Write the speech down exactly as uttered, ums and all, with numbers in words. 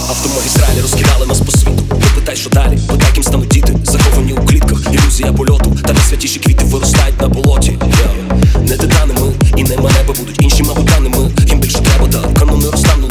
Автомагістралі розкидали нас по світу. Не питай, що далі, питай, ким стануть діти. Заховані у клітках, ілюзія польоту. Та найсвятіші квіти виростають на болоті. yeah. Не титани ми, і не небо будуть інші, мабуть, даними. Їм більше треба, та канони розтанули.